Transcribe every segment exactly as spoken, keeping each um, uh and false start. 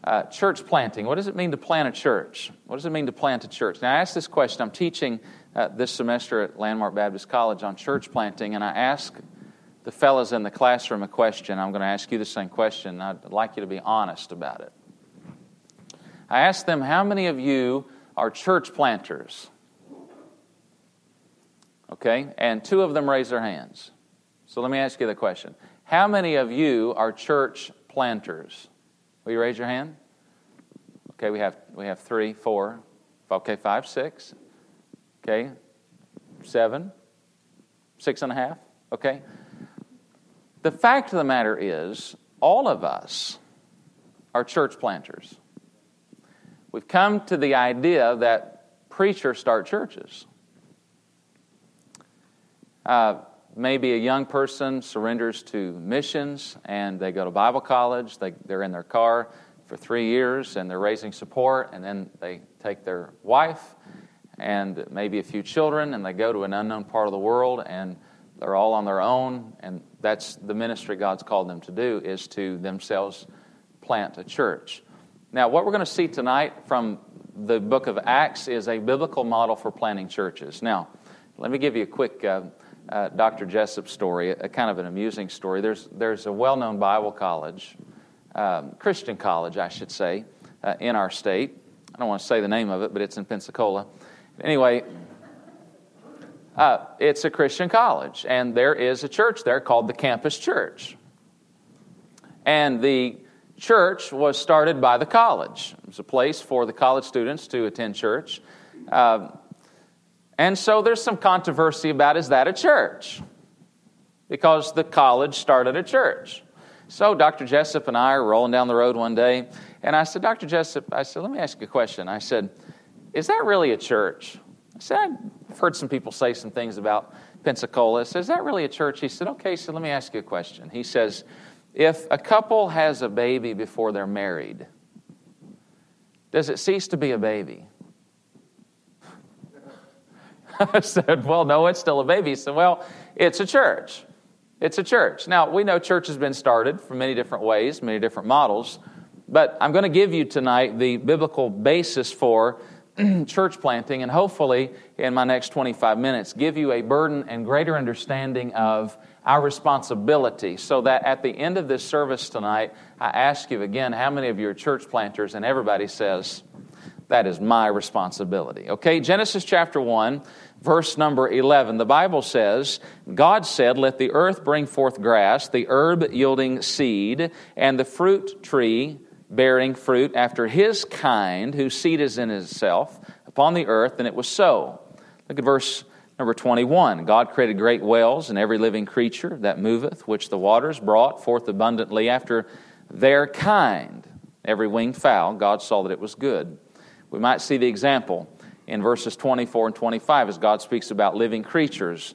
Uh, church planting. What does it mean to plant a church? What does it mean to plant a church? Now, I asked this question. I'm teaching uh, this semester at Landmark Baptist College on church planting, and I asked the fellows in the classroom a question. I'm going to ask you the same question. I'd like you to be honest about it. I asked them, how many of you are church planters? Okay, and two of them raised their hands. So let me ask you the question. How many of you are church planters? Will you raise your hand? Okay, we have we have three, four, okay, five, six, okay, seven, six and a half, okay. The fact of the matter is, all of us are church planters. We've come to the idea that preachers start churches. Uh, maybe a young person surrenders to missions and they go to Bible college. They, they're in their car for three years and they're raising support, and then they take their wife and maybe a few children and they go to an unknown part of the world and they're all on their own, and that's the ministry God's called them to do, is to themselves plant a church. Now, what we're going to see tonight from the book of Acts is a biblical model for planting churches. Now, let me give you a quick uh, uh, Doctor Jessup story, a kind of an amusing story. There's there's a well-known Bible college, um, Christian college, I should say, uh, in our state. I don't want to say the name of it, but it's in Pensacola. Anyway, uh, it's a Christian college, and there is a church there called the Campus Church. And the church was started by the college. It was a place for the college students to attend church. Um, and so there's some controversy about, is that a church? Because the college started a church. So Doctor Jessup and I are rolling down the road one day, and I said, Doctor Jessup, I said, let me ask you a question. I said, is that really a church? I said, I've heard some people say some things about Pensacola. I said, is that really a church? He said, okay, so let me ask you a question. He says, if a couple has a baby before they're married, does it cease to be a baby? I said, well, no, it's still a baby. He said, well, it's a church. It's a church. Now, we know church has been started from many different ways, many different models, but I'm going to give you tonight the biblical basis for church planting, and hopefully in my next twenty-five minutes give you a burden and greater understanding of our responsibility, so that at the end of this service tonight, I ask you again, how many of you are church planters? And everybody says, that is my responsibility. Okay, Genesis chapter one, verse number eleven. The Bible says, God said, let the earth bring forth grass, the herb yielding seed, and the fruit tree bearing fruit after his kind, whose seed is in itself, upon the earth, and it was so. Look at verse number twenty-one. God created great whales and every living creature that moveth, which the waters brought forth abundantly after their kind. Every winged fowl, God saw that it was good. We might see the example in verses twenty-four and twenty-five as God speaks about living creatures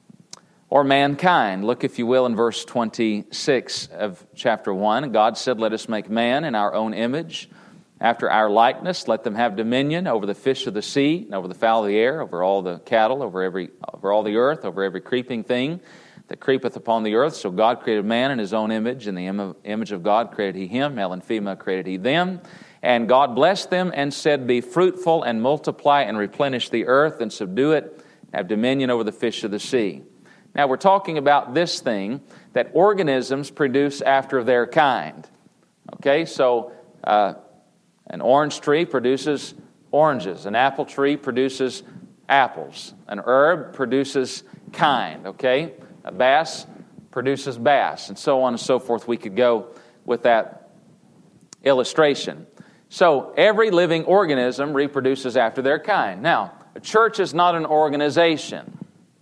or mankind. Look, if you will, in verse twenty-six of chapter one. God said, let us make man in our own image, after our likeness. Let them have dominion over the fish of the sea, and over the fowl of the air, over all the cattle, over every over all the earth, over every creeping thing that creepeth upon the earth. So God created man in his own image. In the im- image of God created he him. Male and female created he them. And God blessed them and said, be fruitful and multiply and replenish the earth and subdue it, have dominion over the fish of the sea. Now we're talking about this thing that organisms produce after their kind. Okay, so uh, an orange tree produces oranges. An apple tree produces apples. An herb produces kind. Okay, a bass produces bass, and so on and so forth. We could go with that illustration. So every living organism reproduces after their kind. Now, a church is not an organization.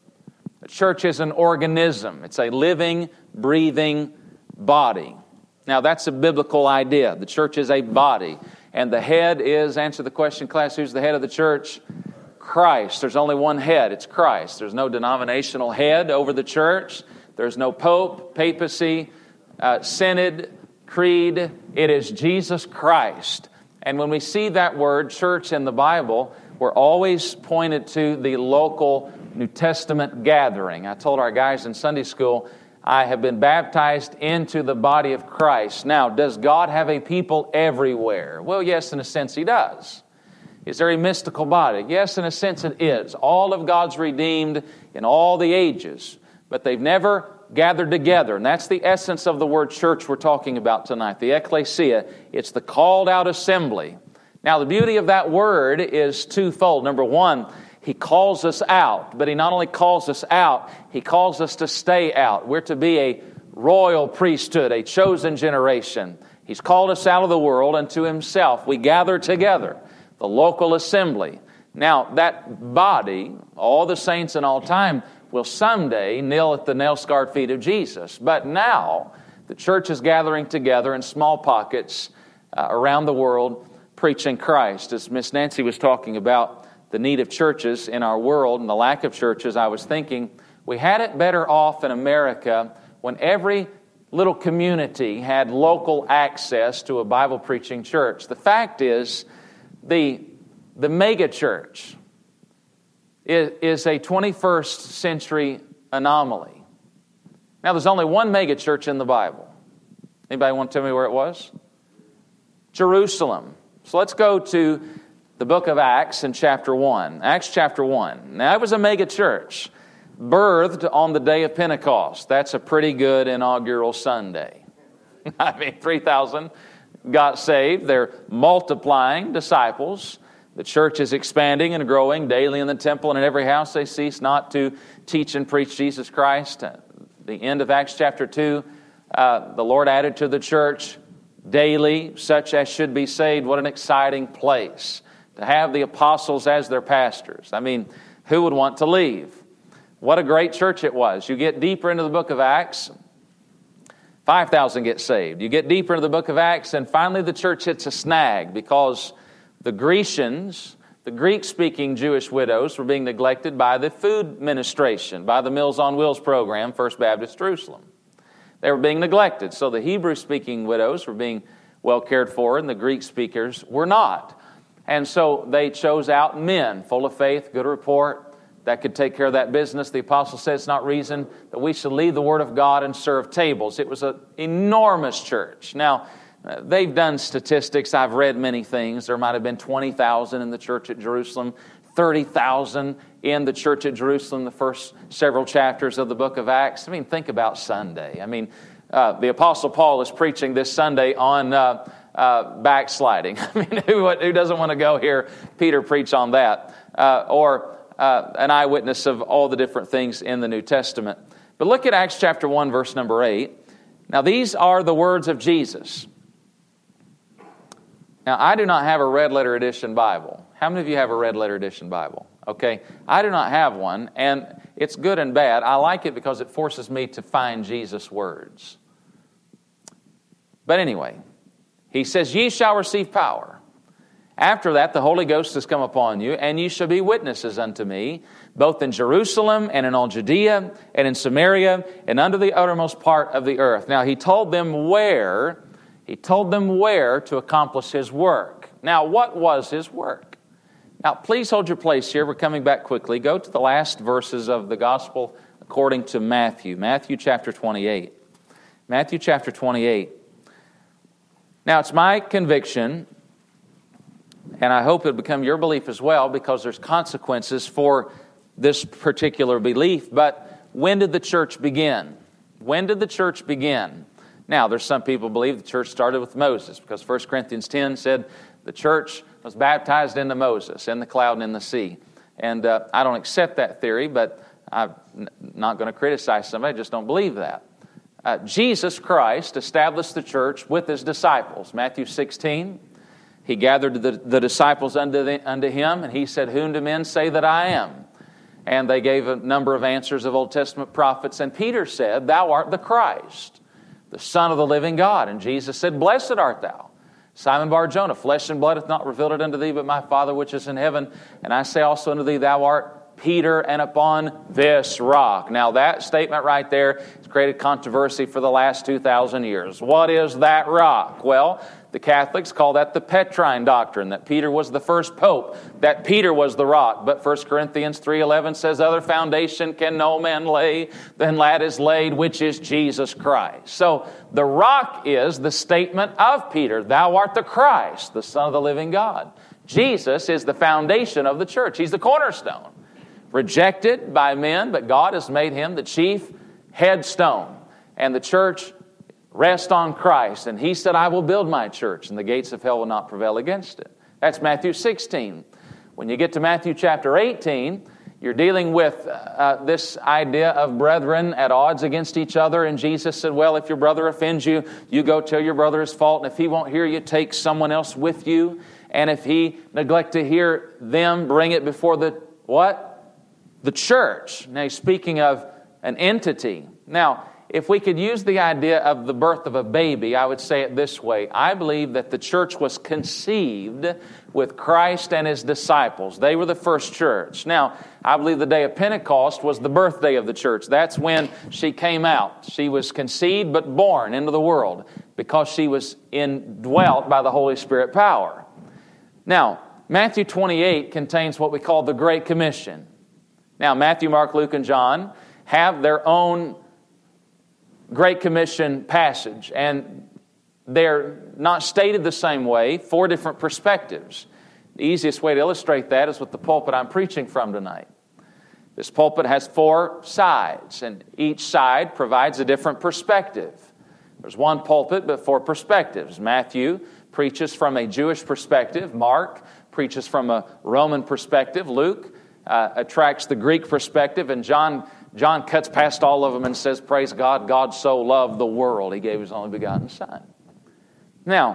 A church is an organism. It's a living, breathing body. Now, that's a biblical idea. The church is a body. And the head is, answer the question, class, who's the head of the church? Christ. There's only one head. It's Christ. There's no denominational head over the church. There's no pope, papacy, uh, synod, creed. It is Jesus Christ. And when we see that word, church, in the Bible, we're always pointed to the local New Testament gathering. I told our guys in Sunday school, I have been baptized into the body of Christ. Now, does God have a people everywhere? Well, yes, in a sense He does. Is there a mystical body? Yes, in a sense it is. All of God's redeemed in all the ages, but they've never gathered together. And that's the essence of the word church we're talking about tonight, the ecclesia. It's the called out assembly. Now, the beauty of that word is twofold. Number one, He calls us out, but He not only calls us out, He calls us to stay out. We're to be a royal priesthood, a chosen generation. He's called us out of the world and to Himself. We gather together, the local assembly. Now, that body, all the saints in all time, will someday kneel at the nail-scarred feet of Jesus. But now, the church is gathering together in small pockets uh, around the world, preaching Christ. As Miss Nancy was talking about the need of churches in our world and the lack of churches, I was thinking we had it better off in America when every little community had local access to a Bible-preaching church. The fact is, the, the mega church is, is a twenty-first century anomaly. Now, there's only one mega church in the Bible. Anybody want to tell me where it was? Jerusalem. So let's go to the book of Acts in chapter one. Acts chapter one. Now, it was a mega church, birthed on the day of Pentecost. That's a pretty good inaugural Sunday. I mean, three thousand got saved. They're multiplying disciples. The church is expanding and growing daily in the temple, and in every house they cease not to teach and preach Jesus Christ. At the end of Acts chapter two, uh, the Lord added to the church daily such as should be saved. What an exciting place to have the apostles as their pastors. I mean, who would want to leave? What a great church it was. You get deeper into the book of Acts, five thousand get saved. You get deeper into the book of Acts, and finally the church hits a snag because the Grecians, the Greek-speaking Jewish widows, were being neglected by the food ministration, by the Meals on Wheels program, First Baptist Jerusalem. They were being neglected. So the Hebrew-speaking widows were being well cared for, and the Greek speakers were not. And so they chose out men, full of faith, good report, that could take care of that business. The apostle said it's not reason that we should leave the Word of God and serve tables. It was an enormous church. Now, uh, they've done statistics. I've read many things. There might have been twenty thousand in the church at Jerusalem, thirty thousand in the church at Jerusalem, the first several chapters of the book of Acts. I mean, think about Sunday. I mean, uh, the apostle Paul is preaching this Sunday on uh, uh, backsliding. I mean, who, who doesn't want to go hear Peter preach on that? Uh, or uh, an eyewitness of all the different things in the New Testament. But look at Acts chapter one, verse number eight. Now, these are the words of Jesus. Now, I do not have a red letter edition Bible. How many of you have a red letter edition Bible? Okay, I do not have one, and it's good and bad. I like it because it forces me to find Jesus' words. But anyway, he says, "Ye shall receive power. After that, the Holy Ghost has come upon you, and ye shall be witnesses unto me, both in Jerusalem and in all Judea and in Samaria and unto the uttermost part of the earth." Now, he told them where, he told them where to accomplish his work. Now, what was his work? Now, please hold your place here. We're coming back quickly. Go to the last verses of the gospel according to Matthew. Matthew chapter twenty-eight. Matthew chapter twenty-eight. Now, it's my conviction, and I hope it'll become your belief as well, because there's consequences for this particular belief. But when did the church begin? When did the church begin? Now, there's some people who believe the church started with Moses, because First Corinthians ten said the church was baptized into Moses, in the cloud and in the sea. And uh, I don't accept that theory, but I'm not going to criticize somebody. I just don't believe that. Uh, Jesus Christ established the church with his disciples. Matthew sixteen, he gathered the, the disciples unto, the, unto him, and he said, "Whom do men say that I am?" And they gave a number of answers of Old Testament prophets. And Peter said, "Thou art the Christ, the Son of the living God." And Jesus said, "Blessed art thou, Simon Bar-Jonah, flesh and blood hath not revealed it unto thee, but my Father which is in heaven. And I say also unto thee, thou art Peter, and upon this rock." Now that statement right there has created controversy for the last two thousand years. What is that rock? Well, The Catholics call that the Petrine doctrine, that Peter was the first pope, that Peter was the rock. But First Corinthians three eleven says, other foundation can no man lay than that is laid, which is Jesus Christ. So the rock is the statement of Peter, thou art the Christ, the Son of the living God. Jesus is the foundation of the church. He's the cornerstone. Rejected by men, but God has made him the chief headstone. And the church rests on Christ. And he said, I will build my church, and the gates of hell will not prevail against it. That's Matthew sixteen. When you get to Matthew chapter eighteen, you're dealing with uh, this idea of brethren at odds against each other. And Jesus said, well, if your brother offends you, you go tell your brother his fault. And if he won't hear you, take someone else with you. And if he neglect to hear them, bring it before the, what? The church. Now, he's speaking of an entity. Now, if we could use the idea of the birth of a baby, I would say it this way. I believe that the church was conceived with Christ and His disciples. They were the first church. Now, I believe the day of Pentecost was the birthday of the church. That's when she came out. She was conceived but born into the world because she was indwelt by the Holy Spirit power. Now, Matthew twenty-eight contains what we call the Great Commission. Now, Matthew, Mark, Luke, and John have their own Great Commission passage, and they're not stated the same way, four different perspectives. The easiest way to illustrate that is with the pulpit I'm preaching from tonight. This pulpit has four sides, and each side provides a different perspective. There's one pulpit, but four perspectives. Matthew preaches from a Jewish perspective. Mark preaches from a Roman perspective. Luke uh, attracts the Greek perspective, and John John cuts past all of them and says, praise God, God so loved the world, He gave His only begotten Son. Now,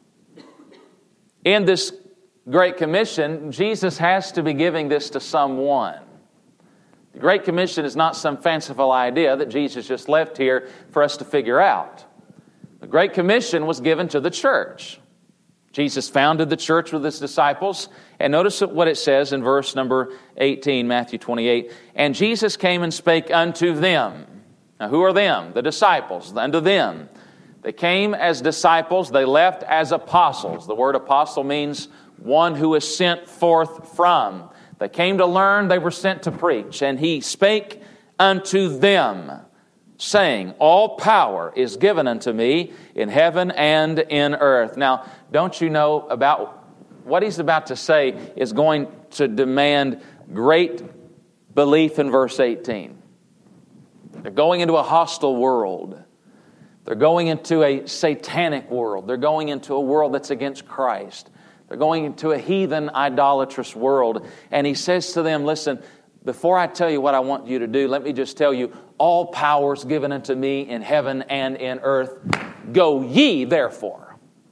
in this Great Commission, Jesus has to be giving this to someone. The Great Commission is not some fanciful idea that Jesus just left here for us to figure out. The Great Commission was given to the church. Jesus founded the church with His disciples. And notice what it says in verse number eighteen, Matthew twenty-eight. And Jesus came and spake unto them. Now, who are them? The disciples. Unto them. They came as disciples. They left as apostles. The word apostle means one who is sent forth from. They came to learn. They were sent to preach. And He spake unto them, saying, all power is given unto me in heaven and in earth. Now, don't you know about what He's about to say is going to demand great belief in verse eighteen. They're going into a hostile world. They're going into a satanic world. They're going into a world that's against Christ. They're going into a heathen, idolatrous world. And He says to them, listen, before I tell you what I want you to do, let me just tell you, all power is given unto me in heaven and in earth. Go ye, therefore.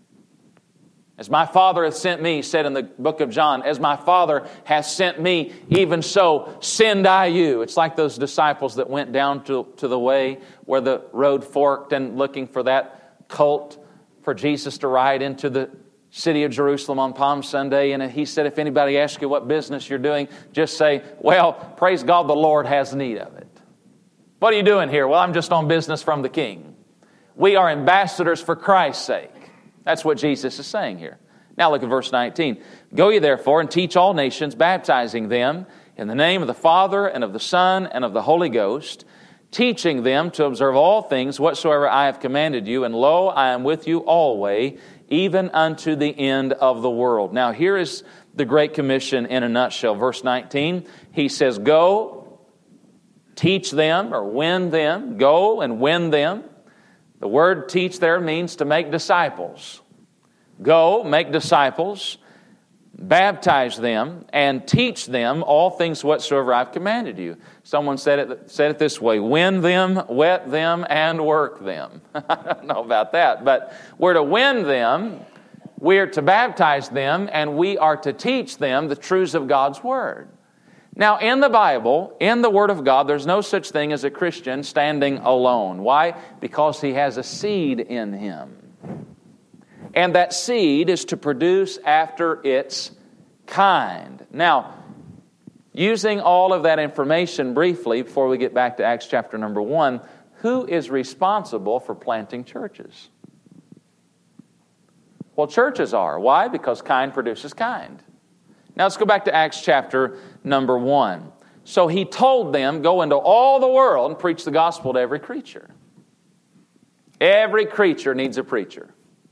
As my Father hath sent me, said in the book of John, as my Father hath sent me, even so send I you. It's like those disciples that went down to, to the way where the road forked and looking for that colt for Jesus to ride into the city of Jerusalem on Palm Sunday. And He said, if anybody asks you what business you're doing, just say, well, praise God, the Lord has need of it. What are you doing here? Well, I'm just on business from the King. We are ambassadors for Christ's sake. That's what Jesus is saying here. Now look at verse nineteen. Go ye therefore and teach all nations, baptizing them in the name of the Father and of the Son and of the Holy Ghost, teaching them to observe all things whatsoever I have commanded you. And lo, I am with you always, even unto the end of the world. Now here is the Great Commission in a nutshell. Verse nineteen, He says, go, teach them or win them. Go and win them. The word teach there means to make disciples. Go, make disciples, baptize them, and teach them all things whatsoever I've commanded you. Someone said it, said it this way, win them, wet them, and work them. I don't know about that, but we're to win them, we're to baptize them, and we are to teach them the truths of God's Word. Now, in the Bible, in the Word of God, there's no such thing as a Christian standing alone. Why? Because he has a seed in him. And that seed is to produce after its kind. Now, using all of that information briefly, before we get back to Acts chapter number one, who is responsible for planting churches? Well, churches are. Why? Because kind produces kind. Now let's go back to Acts chapter number one. So he told them, go into all the world and preach the gospel to every creature. Every creature needs a preacher.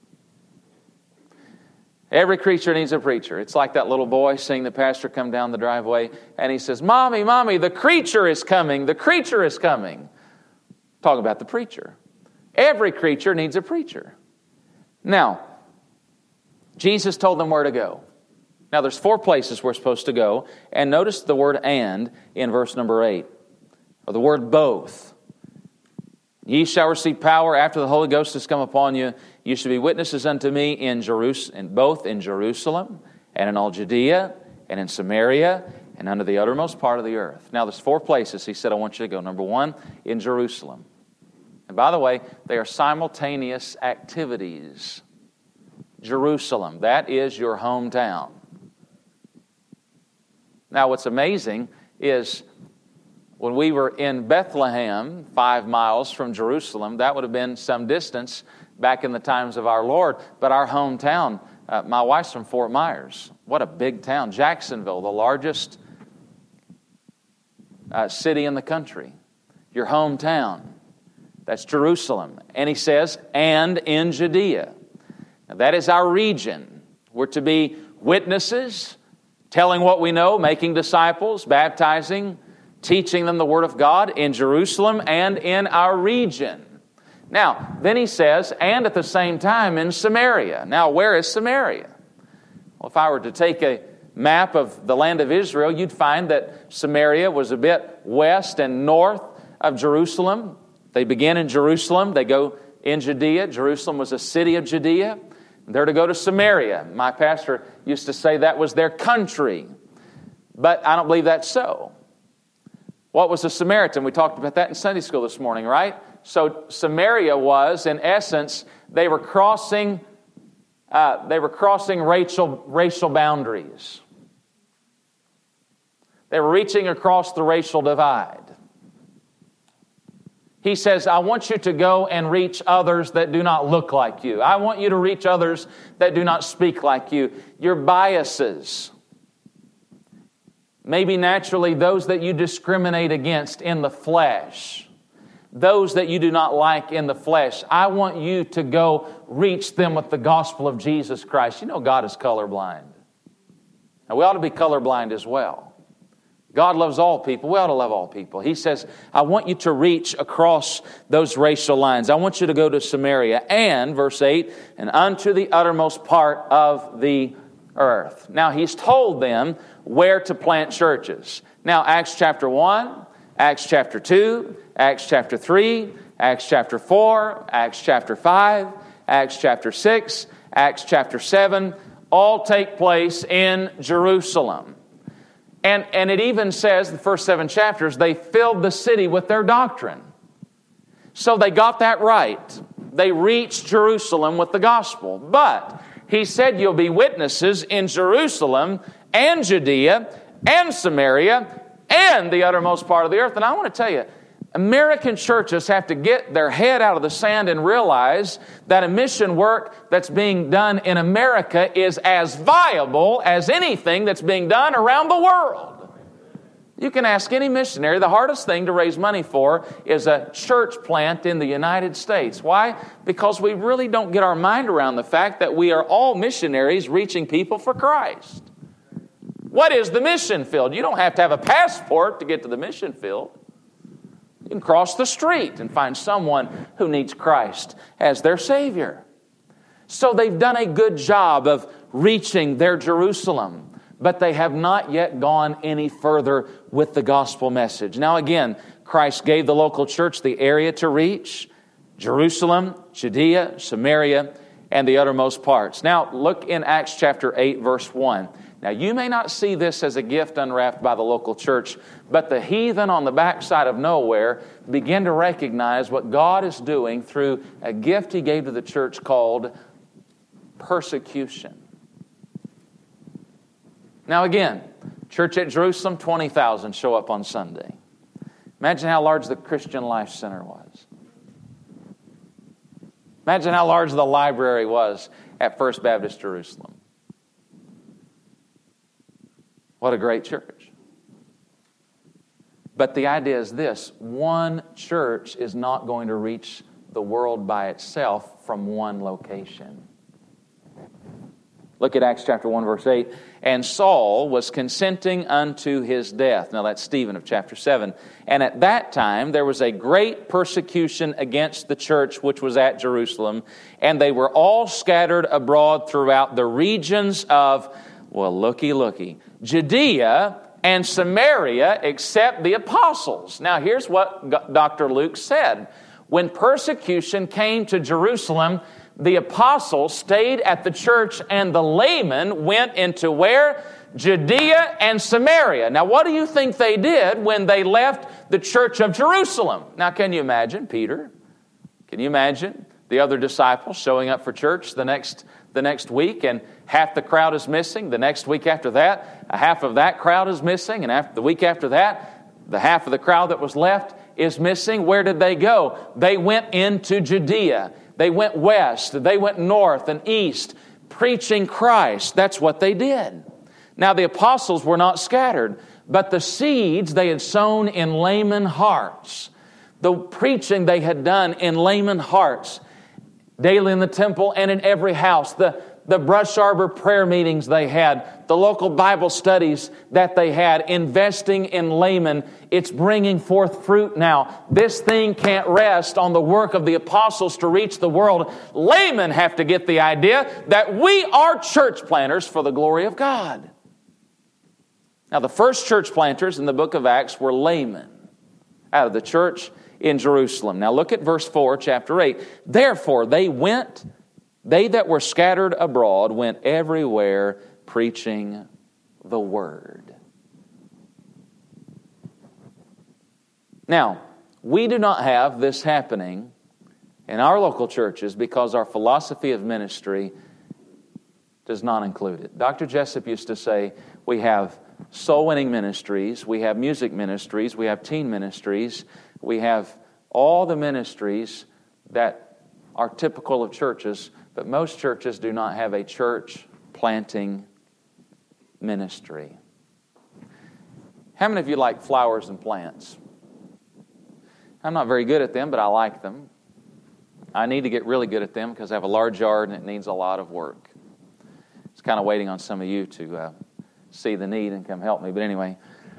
Every creature needs a preacher. It's like that little boy seeing the pastor come down the driveway and he says, Mommy, Mommy, the creature is coming. The creature is coming. Talking about the preacher. Every creature needs a preacher. Now, Jesus told them where to go. Now, there's four places we're supposed to go. And notice the word and in verse number eight. Or the word both. Ye shall receive power after the Holy Ghost has come upon you. You shall be witnesses unto me in Jerusalem, both in Jerusalem and in all Judea and in Samaria and unto the uttermost part of the earth. Now, there's four places he said I want you to go. Number one, in Jerusalem. And by the way, they are simultaneous activities. Jerusalem, that is your hometown. Now, what's amazing is when we were in Bethlehem, five miles from Jerusalem, that would have been some distance back in the times of our Lord. But our hometown, uh, my wife's from Fort Myers. What a big town. Jacksonville, the largest uh, city in the country. Your hometown. That's Jerusalem. And he says, and in Judea. Now, that is our region. We're to be witnesses, telling what we know, making disciples, baptizing, teaching them the Word of God in Jerusalem and in our region. Now, then he says, and at the same time in Samaria. Now, where is Samaria? Well, if I were to take a map of the land of Israel, you'd find that Samaria was a bit west and north of Jerusalem. They begin in Jerusalem. They go in Judea. Jerusalem was a city of Judea. They're to go to Samaria. My pastor used to say that was their country. But I don't believe that's so. What was a Samaritan? We talked about that in Sunday school this morning, right? So Samaria was, in essence, they were crossing, uh, they were crossing racial racial boundaries. They were reaching across the racial divide. He says, I want you to go and reach others that do not look like you. I want you to reach others that do not speak like you. Your biases, maybe naturally those that you discriminate against in the flesh, those that you do not like in the flesh. I want you to go reach them with the gospel of Jesus Christ. You know God is colorblind. Now we ought to be colorblind as well. God loves all people. We ought to love all people. He says, I want you to reach across those racial lines. I want you to go to Samaria and, verse eight, and unto the uttermost part of the earth. Now, he's told them where to plant churches. Now, Acts chapter one, Acts chapter two, Acts chapter three, Acts chapter four, Acts chapter five, Acts chapter six, Acts chapter seven, all take place in Jerusalem. And, and it even says, the first seven chapters, they filled the city with their doctrine. So they got that right. They reached Jerusalem with the gospel. But he said you'll be witnesses in Jerusalem and Judea and Samaria and the uttermost part of the earth. And I want to tell you, American churches have to get their head out of the sand and realize that a mission work that's being done in America is as viable as anything that's being done around the world. You can ask any missionary, the hardest thing to raise money for is a church plant in the United States. Why? Because we really don't get our mind around the fact that we are all missionaries reaching people for Christ. What is the mission field? You don't have to have a passport to get to the mission field. You can cross the street and find someone who needs Christ as their Savior. So they've done a good job of reaching their Jerusalem, but they have not yet gone any further with the gospel message. Now again, Christ gave the local church the area to reach: Jerusalem, Judea, Samaria, and the uttermost parts. Now look in Acts chapter eight, verse one. Now, you may not see this as a gift unwrapped by the local church, but the heathen on the backside of nowhere begin to recognize what God is doing through a gift He gave to the church called persecution. Now, again, church at Jerusalem, twenty thousand show up on Sunday. Imagine how large the Christian Life Center was. Imagine how large the library was at First Baptist Jerusalem. What a great church. But the idea is this: one church is not going to reach the world by itself from one location. Look at Acts chapter one, verse eight. And Saul was consenting unto his death. Now that's Stephen of chapter seven. And at that time there was a great persecution against the church which was at Jerusalem. And they were all scattered abroad throughout the regions of, well, looky, looky, Judea and Samaria, except the apostles. Now here's what Doctor Luke said. When persecution came to Jerusalem, the apostles stayed at the church and the laymen went into where? Judea and Samaria. Now what do you think they did when they left the church of Jerusalem? Now can you imagine Peter? Can you imagine the other disciples showing up for church the next, the next week and half the crowd is missing? The next week after that, a half of that crowd is missing. And after the week after that, the half of the crowd that was left is missing. Where did they go? They went into Judea. They went west, they went north and east, preaching Christ. That's what they did. Now the apostles were not scattered, but the seeds they had sown in layman hearts, the preaching they had done in layman hearts, daily in the temple and in every house, the, the brush arbor prayer meetings they had, the local Bible studies that they had, investing in laymen, it's bringing forth fruit now. This thing can't rest on the work of the apostles to reach the world. Laymen have to get the idea that we are church planters for the glory of God. Now, the first church planters in the book of Acts were laymen out of the church in Jerusalem. Now, look at verse four, chapter eight. Therefore, they went, they that were scattered abroad went everywhere preaching the word. Now, we do not have this happening in our local churches because our philosophy of ministry does not include it. Doctor Jessup used to say we have soul-winning ministries, we have music ministries, we have teen ministries, we have all the ministries that are typical of churches, but most churches do not have a church planting ministry. How many of you like flowers and plants? I'm not very good at them, but I like them. I need to get really good at them because I have a large yard and it needs a lot of work. It's kind of waiting on some of you to uh, see the need and come help me. But anyway,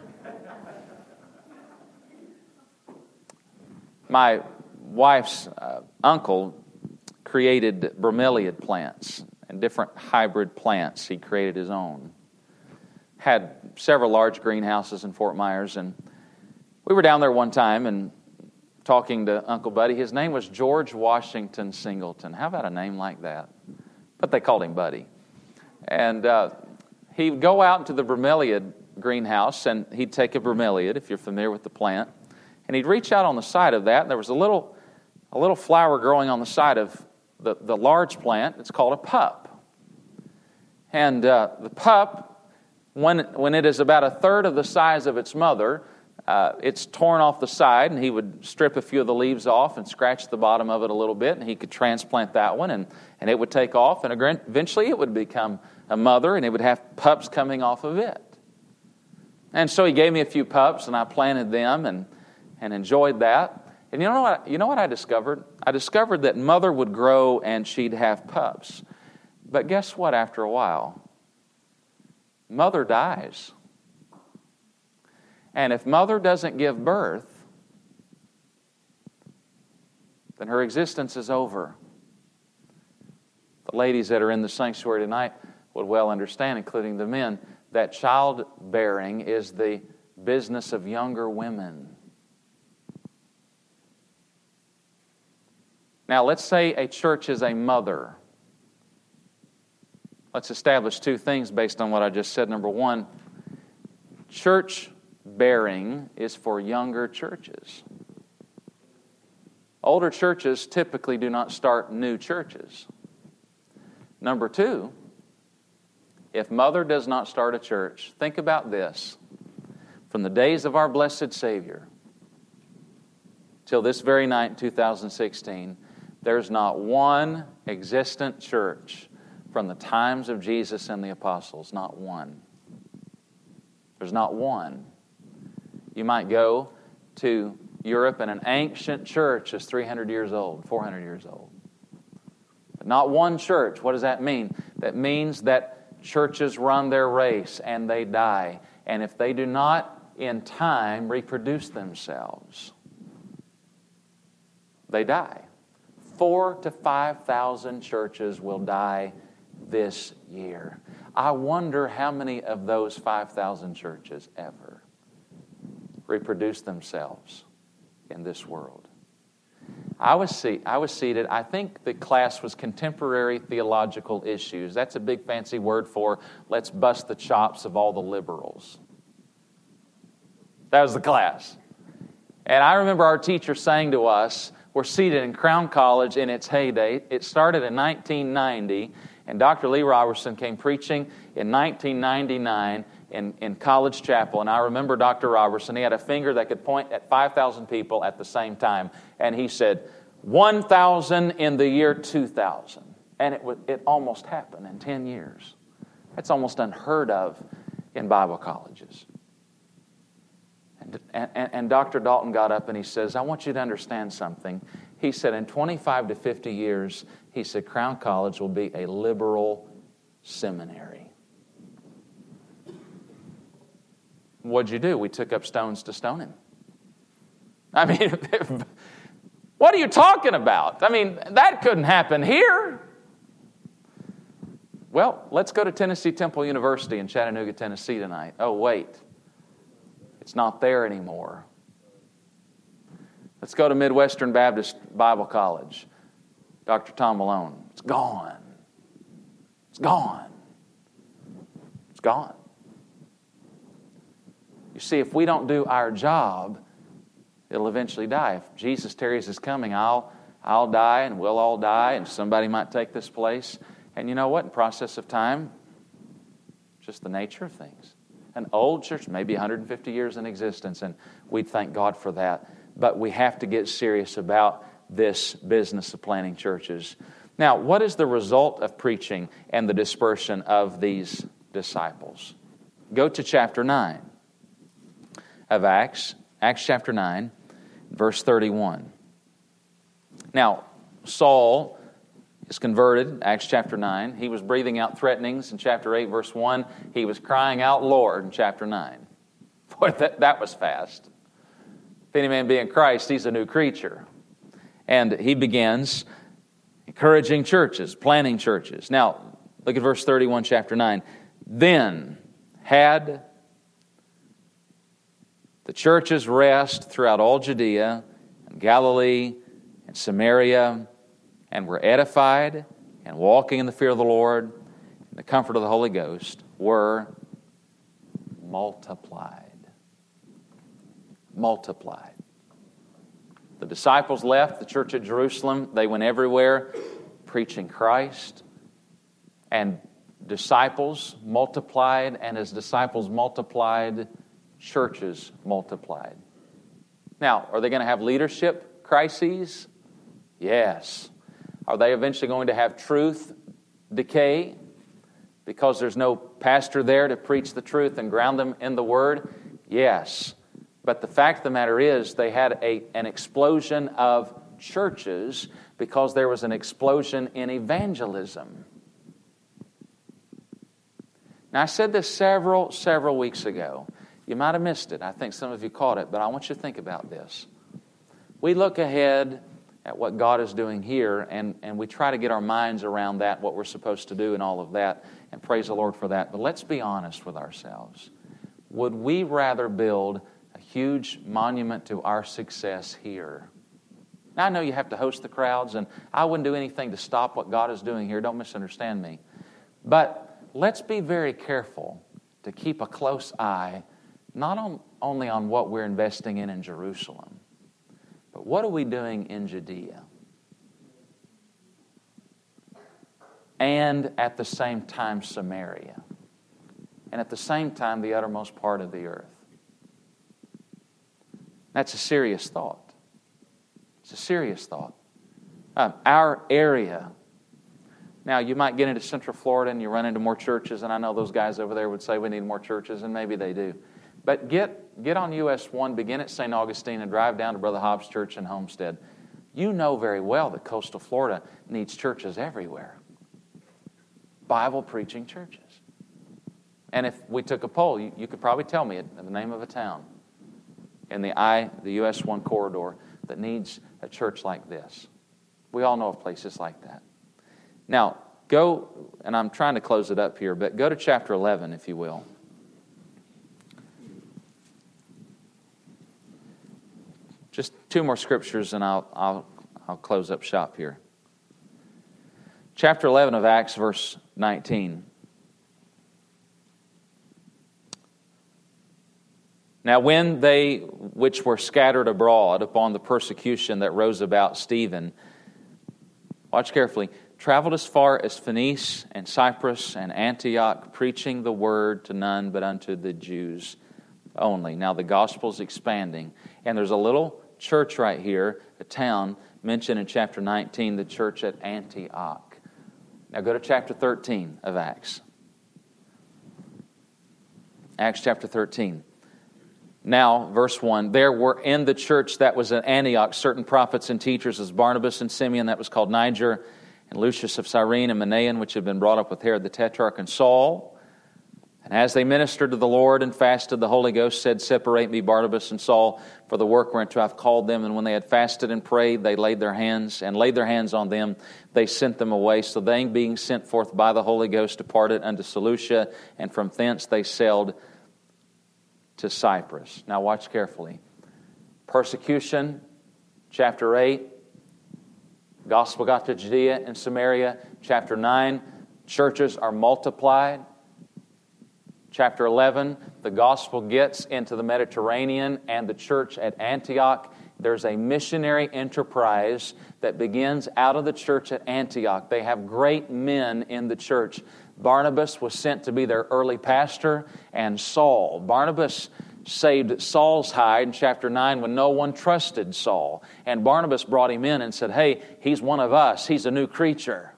my wife's uh, uncle created bromeliad plants and different hybrid plants. He created his own. Had several large greenhouses in Fort Myers, and we were down there one time and talking to Uncle Buddy. His name was George Washington Singleton. How about a name like that? But they called him Buddy. And uh, he would go out into the bromeliad greenhouse, and he'd take a bromeliad, if you're familiar with the plant, and he'd reach out on the side of that, and there was a little, a little flower growing on the side of the, the large plant. It's called a pup. And uh, the pup, when, when it is about a third of the size of its mother, Uh, it's torn off the side, and he would strip a few of the leaves off and scratch the bottom of it a little bit, and he could transplant that one, and, and it would take off, and eventually it would become a mother, and it would have pups coming off of it. And so he gave me a few pups, and I planted them and, and enjoyed that. And you know what? You know what I discovered? I discovered that mother would grow and she'd have pups. But guess what? After a while, mother dies. And if mother doesn't give birth, then her existence is over. The ladies that are in the sanctuary tonight would well understand, including the men, that childbearing is the business of younger women. Now, let's say a church is a mother. Let's establish two things based on what I just said. Number one, church bearing is for younger churches. Older churches typically do not start new churches. Number two, if mother does not start a church, think about this. From the days of our blessed Savior till this very night in two thousand sixteen, There's not one existent church from the times of Jesus and the apostles. Not one. There's not one. You might go to Europe and an ancient church is three hundred years old, four hundred years old. But not one church. What does that mean? That means that churches run their race and they die. And if they do not in time reproduce themselves, they die. Four to five thousand churches will die this year. I wonder how many of those five thousand churches ever reproduce themselves in this world. I was see, I was seated, I think the class was Contemporary Theological Issues. That's a big fancy word for let's bust the chops of all the liberals. That was the class. And I remember our teacher saying to us, we're seated in Crown College in its heyday. It started in nineteen ninety, and Doctor Lee Robertson came preaching in nineteen ninety-nine in, in College Chapel. And I remember Doctor Robertson, he had a finger that could point at five thousand people at the same time. And he said, one thousand in the year two thousand. And it, it almost happened in ten years. That's almost unheard of in Bible colleges. And, and, and Doctor Dalton got up and he says, I want you to understand something. He said, in twenty-five to fifty years, he said, Crown College will be a liberal seminary. What'd you do? We took up stones to stone him. I mean, what are you talking about? I mean, that couldn't happen here. Well, let's go to Tennessee Temple University in Chattanooga, Tennessee tonight. Oh, wait. It's not there anymore. Let's go to Midwestern Baptist Bible College. Doctor Tom Malone. It's gone. It's gone. It's gone. You see, if we don't do our job, it'll eventually die. If Jesus tarries his coming, I'll, I'll die and we'll all die and somebody might take this place. And you know what? In the process of time, just the nature of things. An old church, maybe one hundred fifty years in existence, and we'd thank God for that. But we have to get serious about this business of planting churches. Now, what is the result of preaching and the dispersion of these disciples? Go to chapter nine of Acts, Acts chapter nine, verse thirty-one. Now, Saul is converted, Acts chapter nine. He was breathing out threatenings in chapter eight, verse one. He was crying out, Lord, in chapter nine. Boy, that, that was fast. If any man be in Christ, he's a new creature. And he begins encouraging churches, planting churches. Now, look at verse thirty-one, chapter nine. Then had the churches rest throughout all Judea and Galilee and Samaria, and were edified and walking in the fear of the Lord, in the comfort of the Holy Ghost, were multiplied. Multiplied. The disciples left the church at Jerusalem. They went everywhere preaching Christ. And disciples multiplied, and as disciples multiplied, churches multiplied. Now, are they going to have leadership crises? Yes. Are they eventually going to have truth decay because there's no pastor there to preach the truth and ground them in the Word? Yes. But the fact of the matter is they had a, an explosion of churches because there was an explosion in evangelism. Now, I said this several, several weeks ago. You might have missed it. I think some of you caught it, but I want you to think about this. We look ahead at what God is doing here, and, and we try to get our minds around that, what we're supposed to do and all of that, and praise the Lord for that. But let's be honest with ourselves. Would we rather build a huge monument to our success here? Now, I know you have to host the crowds, and I wouldn't do anything to stop what God is doing here. Don't misunderstand me. But let's be very careful to keep a close eye, not on, only on what we're investing in in Jerusalem, but what are we doing in Judea? And at the same time, Samaria. And at the same time, the uttermost part of the earth. That's a serious thought. It's a serious thought. uh, our area. Now, you might get into Central Florida and you run into more churches, and I know those guys over there would say we need more churches, and maybe they do. But get, get on U S one, begin at Saint Augustine, and drive down to Brother Hobbs Church in Homestead. You know very well that coastal Florida needs churches everywhere. Bible-preaching churches. And if we took a poll, you, you could probably tell me the name of a town in the I, the U S one corridor that needs a church like this. We all know of places like that. Now, go, and I'm trying to close it up here, but go to chapter eleven, if you will. Just two more scriptures, and I'll, I'll, I'll close up shop here. Chapter eleven of Acts, verse nineteen. Now when they which were scattered abroad upon the persecution that rose about Stephen, watch carefully, traveled as far as Phoenice and Cyprus and Antioch, preaching the word to none but unto the Jews only. Now the gospel's expanding. And there's a little church right here, a town, mentioned in chapter nineteen, the church at Antioch. Now go to chapter thirteen of Acts. Acts chapter thirteen. Now, verse one, there were in the church that was at Antioch certain prophets and teachers as Barnabas and Simeon, that was called Niger, and Lucius of Cyrene and Manaen, which had been brought up with Herod the Tetrarch, and Saul. And as they ministered to the Lord and fasted, the Holy Ghost said, Separate me, Barnabas and Saul, for the work whereunto I've called them. And when they had fasted and prayed, they laid their hands, and laid their hands on them, they sent them away. So they, being sent forth by the Holy Ghost, departed unto Seleucia, and from thence they sailed to Cyprus. Now watch carefully. Persecution, chapter eight. Gospel got to Judea and Samaria. Chapter nine, churches are multiplied. Chapter eleven, the gospel gets into the Mediterranean and the church at Antioch. There's a missionary enterprise that begins out of the church at Antioch. They have great men in the church. Barnabas was sent to be their early pastor, and Saul. Barnabas saved Saul's hide in chapter nine when no one trusted Saul. And Barnabas brought him in and said, hey, he's one of us. He's a new creature.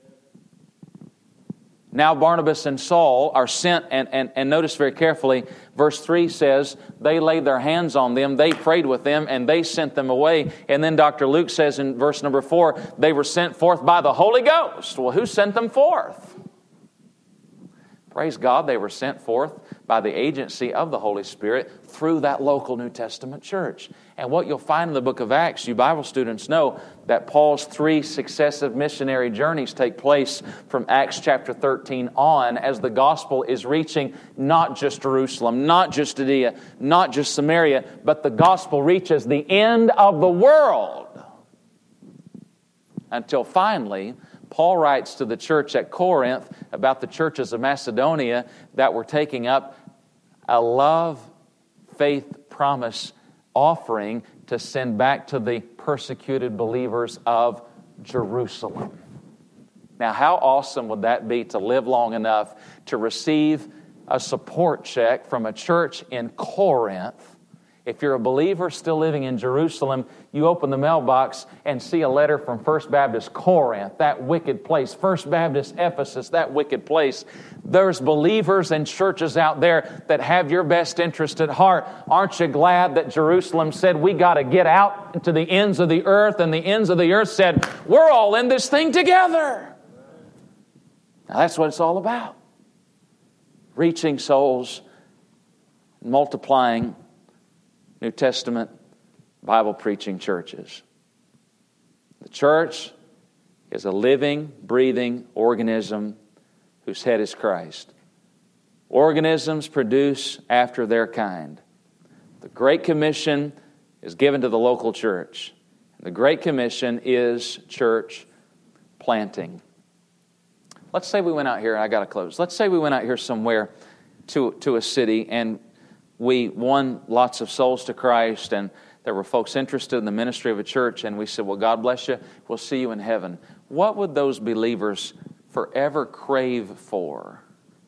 Now Barnabas and Saul are sent, and, and, and notice very carefully, verse three says, they laid their hands on them, they prayed with them, and they sent them away. And then Doctor Luke says in verse number four, they were sent forth by the Holy Ghost. Well, who sent them forth? Praise God, they were sent forth by the agency of the Holy Spirit through that local New Testament church. And what you'll find in the book of Acts, you Bible students know that Paul's three successive missionary journeys take place from Acts chapter thirteen on as the gospel is reaching not just Jerusalem, not just Judea, not just Samaria, but the gospel reaches the end of the world. Until finally, Paul writes to the church at Corinth about the churches of Macedonia that were taking up a love, faith, promise offering to send back to the persecuted believers of Jerusalem. Now, how awesome would that be to live long enough to receive a support check from a church in Corinth? If you're a believer still living in Jerusalem, you open the mailbox and see a letter from First Baptist Corinth, that wicked place. First Baptist Ephesus, that wicked place. There's believers and churches out there that have your best interest at heart. Aren't you glad that Jerusalem said, we got to get out to the ends of the earth, and the ends of the earth said, we're all in this thing together. Now that's what it's all about. Reaching souls, multiplying New Testament Bible-preaching churches. The church is a living, breathing organism whose head is Christ. Organisms produce after their kind. The Great Commission is given to the local church. The Great Commission is church planting. Let's say we went out here, and I got to close. Let's say we went out here somewhere to, to a city, and we won lots of souls to Christ, and there were folks interested in the ministry of a church, and we said, well, God bless you. We'll see you in heaven. What would those believers forever crave for?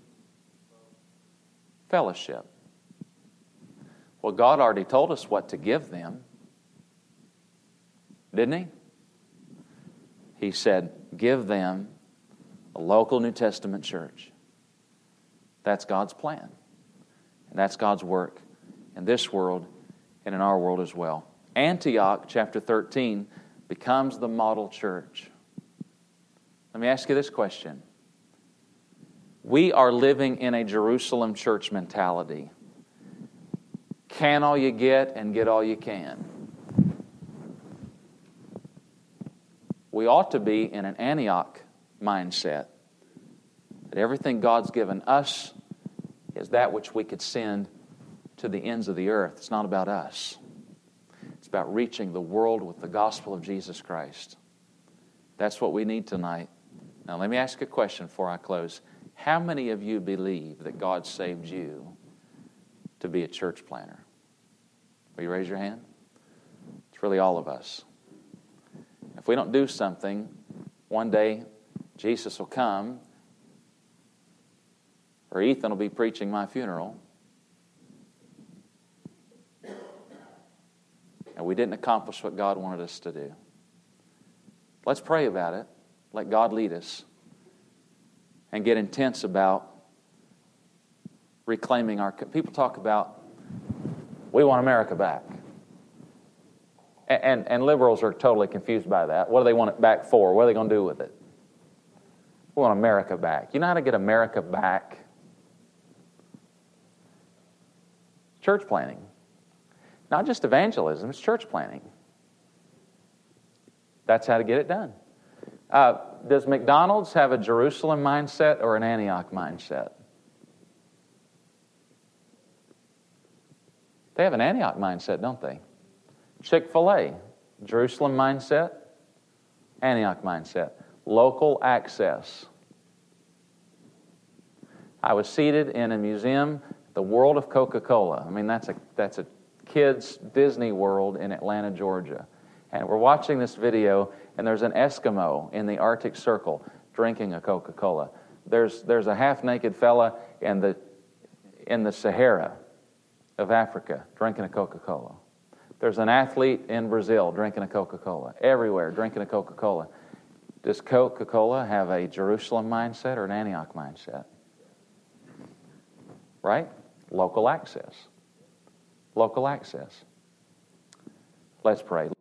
Fellowship. Well, God already told us what to give them. Didn't He? He said, give them a local New Testament church. That's God's plan. And that's God's work in this world and in our world as well. Antioch, chapter thirteen, becomes the model church. Let me ask you this question. We are living in a Jerusalem church mentality. Can all you get and get all you can. We ought to be in an Antioch mindset. That everything God's given us is that which we could send to the ends of the earth. It's not about us. It's about reaching the world with the gospel of Jesus Christ. That's what we need tonight. Now let me ask you a question before I close. How many of you believe that God saved you to be a church planter? Will you raise your hand? It's really all of us. If we don't do something, one day Jesus will come, or Ethan will be preaching my funeral, and we didn't accomplish what God wanted us to do. Let's pray about it. Let God lead us. And get intense about reclaiming our... People talk about, we want America back. And, and, and liberals are totally confused by that. What do they want it back for? What are they going to do with it? We want America back. You know how to get America back? Church planting. Not just evangelism, it's church planting. That's how to get it done. Uh, does McDonald's have a Jerusalem mindset or an Antioch mindset? They have an Antioch mindset, don't they? Chick-fil-A, Jerusalem mindset, Antioch mindset. Local access. I was seated in a museum, the World of Coca-Cola. I mean, that's a that's a kids' Disney World in Atlanta, Georgia. And we're watching this video, and there's an Eskimo in the Arctic Circle drinking a Coca-Cola. There's there's a half-naked fella in the in the Sahara of Africa drinking a Coca-Cola. There's an athlete in Brazil drinking a Coca-Cola. Everywhere drinking a Coca-Cola. Does Coca-Cola have a Jerusalem mindset or an Antioch mindset? Right? Local access. Local access. Let's pray.